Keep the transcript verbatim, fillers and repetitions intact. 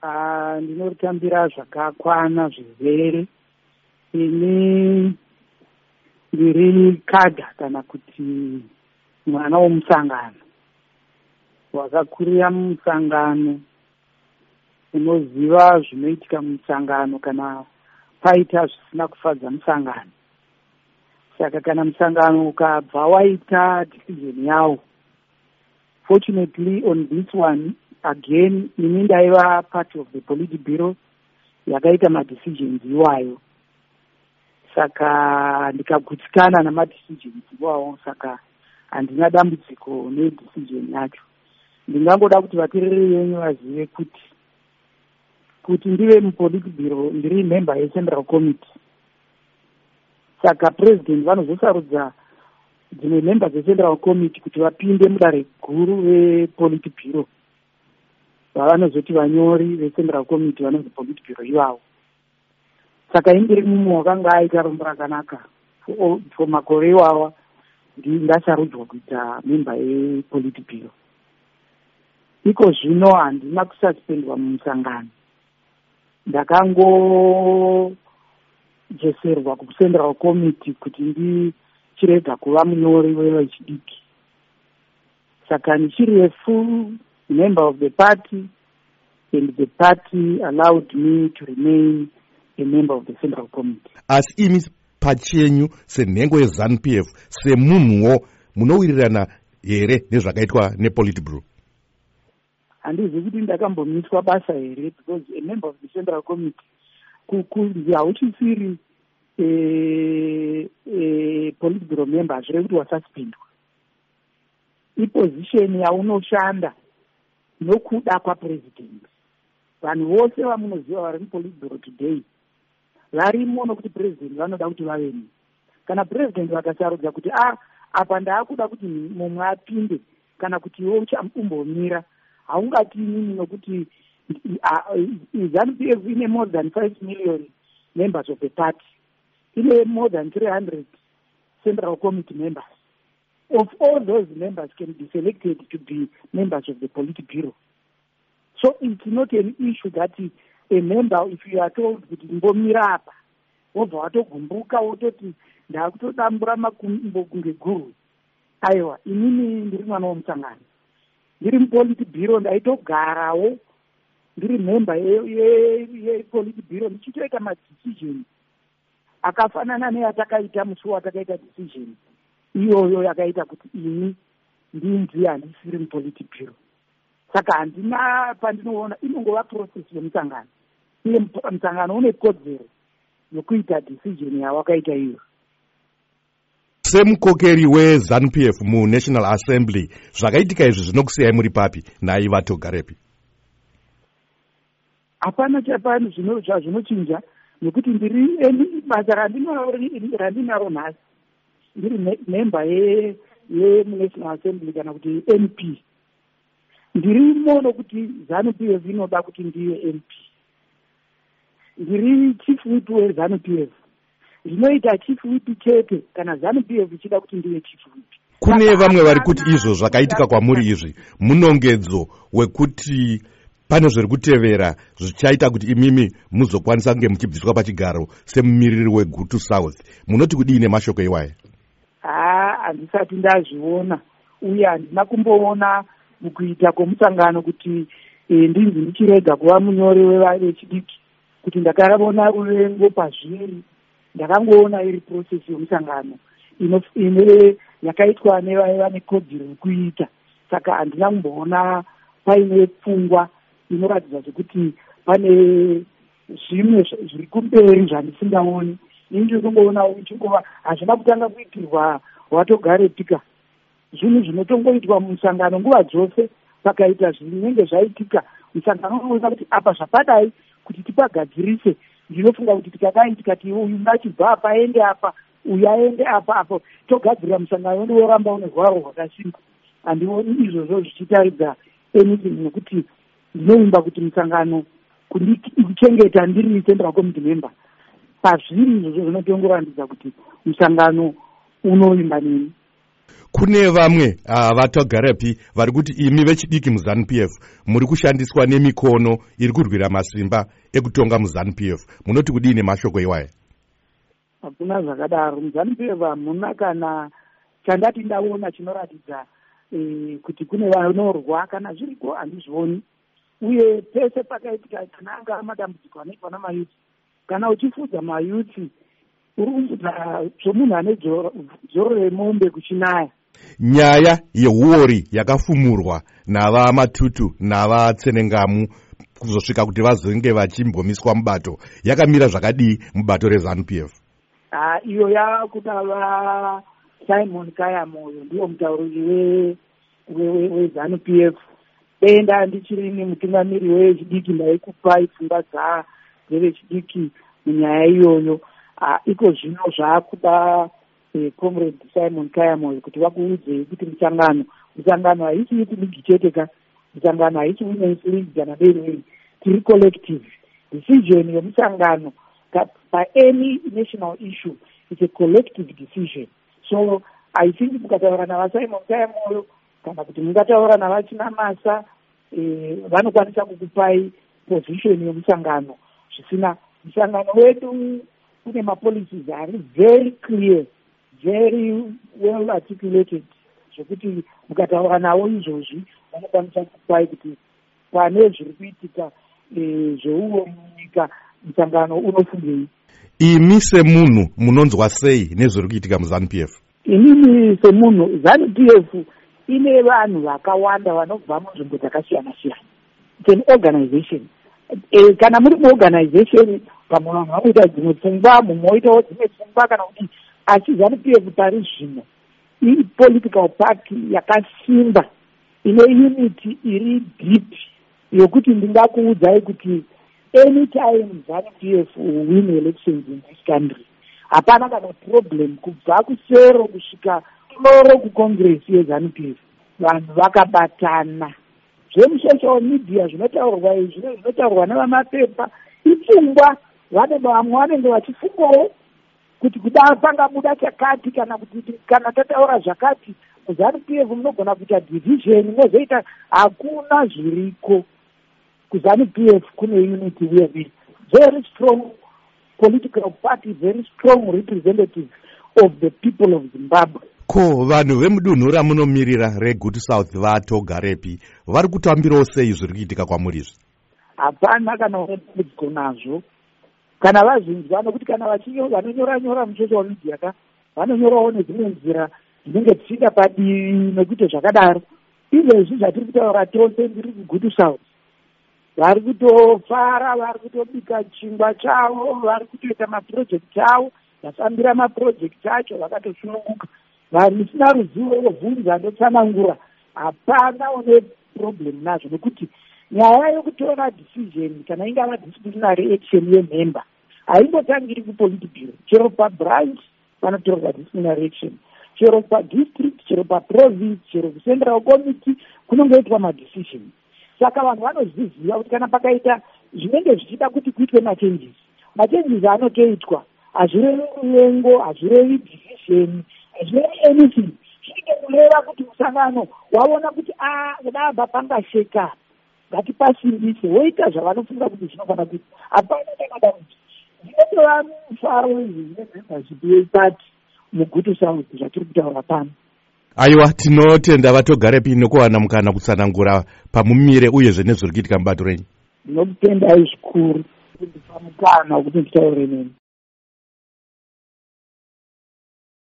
uh, ndinoritambira zvakakwana zvizere. Ini ndiri kadha kana kuti mwana womusangano wakakurira mumusangano, unoziva zvinoitika mumusangano kana paita zvisina kufadza musangano. Saka kana musangano ukabva waita decision yawo, fortunately on this one again ini ndaiva part of the Politburo yakaita madecisions iwayo, saka ndikagutsikana namadecisions iwawo, saka handina dambudziko nedecision yacho. Ndingangoda kuti vateereri venyu vazive kuti kuti ndive muPolitburo ndiri member yeCentral Committee. Saka president vanozosarudza dzimwe member dzeCentral Committee kuti vapinde mudare guru vePolitburo, vavanozoti vanyori veCentral Committee vanonzi Politburo ivavo. Saka indiri mumwe wakanga aita rombo rakanaka for makore iwawa ndasarudzwa kuita member yePolitburo. Iko zvino handina kususpendwa mumusangano, ndakangojeserwa kuCentral Committee kuti ndichirega kuva munyori wevechidiki. Saka ndichiri a full member of the party, and the party allowed me to remain a member of the Central Committee. As imi pachenyu senhengo yeZANU-P F, semunhuwo munowirirana here nezvakaitwa nePolitburo? Handizi kuti ndakambomiswa basa here, because a member of the Central Committee kunzi hauchisiri a, a Politburo member hazvirevi kuti wasuspendwa. Iposition yaunoshanda nokuda kwapresident. Vanhu vose vamunoziva vari muPolitburo today varimo nokuti president vanoda kuti vavemo. Kana president vakasarudza kuti ah apa ndaakuda kuti mumwe apinde kana kuti iwe uchamumbomira, haungati inini nokuti ZANU-P F ine more than five million members of the party, ine more than three hundred Central Committee members. Of all those members can be selected to be members of the Politburo. So it's not an issue that a member, if you are told kuti mbomira apa wobva watogumbuka wototi ndakutodambura makumbo kunge guru, aiwa inini ndiri mwana womusangano, ndiri muPolitburo ndaitogarawo ndiri member yePolitburo ndichitoita madecision akafanana neatakaita musi watakaita decision iyoyo yakaita kuti ini ndinzi handisiri muPolitburo. Saka handina pandinoona inongova process yemusangano, uye musangano une kodzero yokuita decision yawakaita iyo. Semukokeri weZANU-P F muNational Assembly, zvakaitika izvi zvinokusiyai muri papi naiva togarepi? Hapana chapani zvinochinja, nekuti ndiri basa randinaro nhasi ndiri member yemuNational Assembly kana kuti M P. Ndirimo nokuti ZANU-P F inoda kuti ndiye M P. Ndiri chief whip weZANU-P F. Zvinoita chief whip chete kana ZANU-P F ichida kuti ndiye chief whip. Kune vamwe vari kuti izvo zvakaitika kwamuri izvi munongedzo wekuti pane zviri kutevera zvichaita kuti imimi muzokwanisa kunge muchibviswa pachigaro semumiriri weGutu South. Munoti kudii nemashoko iwaya? Ah, handisati ndazviona uye handina kumboona mukuita kwomusangano kuti ndinzi ndichirega kuva munyori wevechidiki, kuti ndakarabona ruvengo pazviri. Ndakangoona iri process yomusangano ine yakaitwa nevaiva nekodzero yekuita. Saka handina kumboona paine pfungwa inoratidza kuti pane zvimwe zviri kumberi zvandisingaoni. Ini ndinotongoona uchingova hazvina kutanga kuitirwa watogarepika. Zvinhu zvinotongoitwa mumusangano nguva dzose, pakaita zvinenge zvaitika musangano unoona kuti apa zvapadai kuti tipagadzirise. Ndinofunga kuti tikadai tikati uyu ngachibva apa aende apa, uyu aende apa apo, togadzira musangano ndiworamba une hwaro hwakasimba. Handioni izvozvo zvichitaridza anything, nekuti ndinoimba kuti musangano kuchengeta ndiri Central Committee member. Pazviri izvozvo zvinotongoratidza kuti musangano unoimba nini. Kune vamwe uh, vatogarapi vari kuti imi vechidiki muZANU P F muri kushandiswa nemikono iri kurwira masimba ekutonga muZANU P F. Munoti kudii nemashoko iwaya? Hakuna zvakadaro. muZANU P F hamuna kana chandati ndaona chinoratidza e, kuti kune vanorwa kana zviriko handizvioni. Uye pese pakaitika kana anga madambudziko anoitwa namayuthi, kana uchifudza mayuthi uri kufudza zvomunhu ane dzoro remombe kuchinaya. Nyaya yehuori yakafumurwa nava Matutu nava Tsenengamu kuzosvika kuti vazonge vachimbomiswa mubato yakamira zvakadii mubato reZANU P F? Ah, iyo yakuda va Simon Kayamoyo ndiwo mutauriri weZANU P F. Denda ndichiri mutungamiri wechidiki ndaikupai pfungwa dzevechidiki munyaya iyoyo. Ah, iko zvino zvakuda eh, comrade Simon Kayamoyo kuti vakuudzei kuti mitsangano mitsangano haisi yekudiki chete ka, mitsangano haisi women's league kana dei, tiri collective decision yemutsangano by any national issue. It's a collective decision. So I think mukataura nava Simon Kayamoyo kana kuti mungataura navachinamasa eh, vanokwanisa kukupai position yemutsangano zvisina. Mutsangano wedu kune mapolicies ari very clear, very well articulated, zvekuti mukataura navo izvozvi vanokwanisa kukupai kuti pane zviri kuitika zveuo munyika mutsangano unofungei. Imi semunhu munonzwa sei nezviri kuitika muZANU P F? Inini semunhu, ZANU P F ine vanhu vakawanda vanobva munzvimbo dzakasiyana siyana. It's an organization. E, kana muri muorganization pamwe vanhu vanoita dzimwe pfungwa, mumwe oitawo dzimwe pfungwa kana kuti, asi ZANU P F pari zvino iri political party yakasimba ine unity iri deep yokuti ndingakuudzai kuti anytime ZANU P F will win elections in this country. Hapana kana problem kubva kusero kusvika loro kucongress yeZANU P F. Vanhu vakabatana. Zvemusocial media zvinotaurwa izvi zvinotaurwa nevamapepa ipfungwa. Vane vamwe vanenge vachifungawo kuti kudai pangabuda chakati kana kuti kana tataura zvakati ZANU P F munogona kuita division inozoita hakuna zviriko. KuZANU P F kune unity here, very strong political party, very strong representative of the people of Zimbabwe. Ko vanhu vemudunhu ramunomirira reGood South vatogarepi vari kutambirawo sei zviri kuitika kwamuri izvi? Hapana kana unedambudziko nazvo. Kana vazvinzwa nokuti kana vanonyora nyora musocial media ka vanonyorawo nedzimwe nzira dzinenge dzichida padivi nekuti zvakadaro. Izvezvi zvatiri kutaura tose ndiri kuGood South. Vari kutofara, vari kutobika chingwa chavo, vari kutoita maprojekti avo, vasambira maprojekti acho vakatosununguka. Vanhu sina ruzivo rovhunza ndotsanangura, hapana une problem nazvo nekuti nyaya yokutora decision kana ingava disciplinary action yemember haingotangiri kupolitibhiro. Chero pabranch vanotorwa disciplinary action, chero padistrict, chero paprovince, chero kucentral committee kunongoitwa madecision. Saka vanhu vanozviziva kuti kana pakaita zvinenge zvichida kuti kuitwe machanges, machanges anotoitwa hazvirevi ruvengo, hazvirevi decision, hazvirevi anything. Zvinenge kureva kuti musangano waona kuti ah, kudabva pangasheka, ngatipasimbise, woita zvavanofunga kuti zvinofana kuita. Hapana takadambudziko. Ndinotova mufaro wezvemembership yeipati muGood South zvatiri kutaura pano. Aiwa, tinotenda vatogarepi nekuwana mukana kutsanangura pamumire uyezve nezviri kuitika mubato renyu. Ndinokutendai zvikuru kundipa mukana wekuti nditaure nemi.